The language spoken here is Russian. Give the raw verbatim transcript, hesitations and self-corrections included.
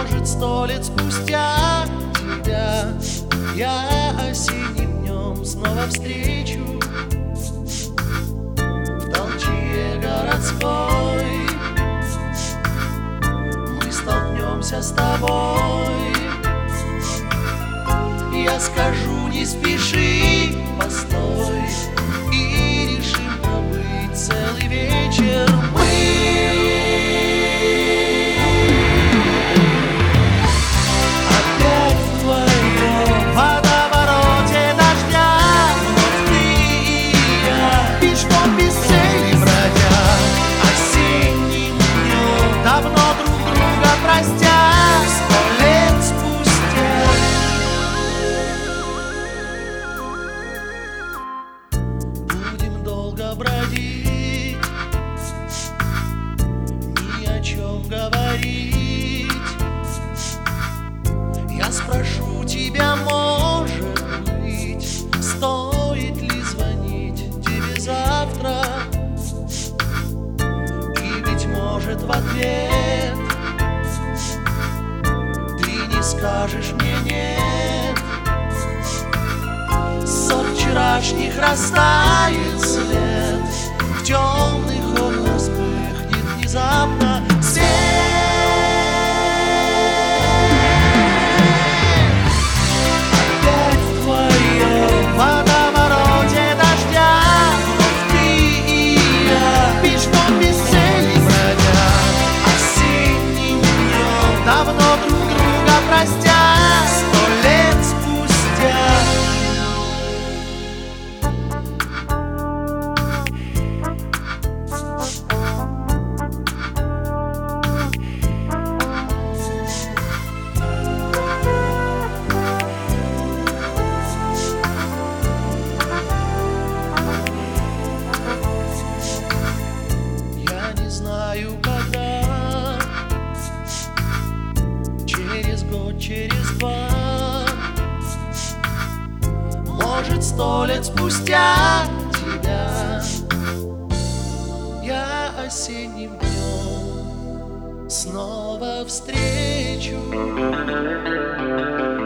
Может, сто лет спустя тебя я осенним днем снова встречу в толчье городской. Мы столкнемся с тобой. Я скажу: не спеши, постой, и решим пробыть целый вечер мы. Опять вдвоем в водовороте дождя, вновь ты и я, пешком без цели бродя, осенним днем, давно друг друга простя, сто лет спустя. Будем долго бродить, ни о чем говорить. Я спрошу тебя, может быть, стоит ли звонить тебе завтра? И, быть может, в ответ ты не скажешь мне нет. Ссор вчерашних растает след, в темных окнах вспыхнет внезапно свет. Опять вдвоем в водовороте дождя, вновь ты и я, пешком без цели бродя, осенним днем, давно друг друга простя, сто лет спустя. Я не знаю, когда, через год, через два, может, сто лет спустя тебя я осенним днем снова встречу.